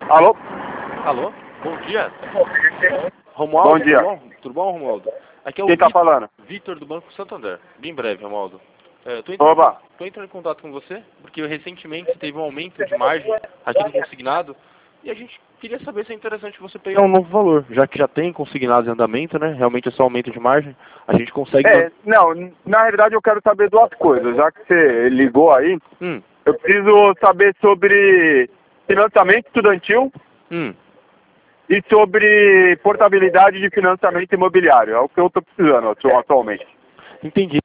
Alô? Alô? Bom dia. Bom dia. Tudo bom, Romualdo? Aqui é o Quem tá falando? Vitor do Banco Santander. Bem breve, Romualdo. Oba. Tô entrando em contato com você, porque recentemente teve um aumento de margem aqui no consignado, e a gente queria saber se é interessante você pegar um novo valor, já que já tem consignados em andamento, né? Realmente é só aumento de margem, a gente consegue... Não, na realidade eu quero saber duas coisas, já que você ligou aí, eu preciso saber sobre financiamento estudantil e sobre portabilidade de financiamento imobiliário, é o que eu estou precisando atualmente. Entendi.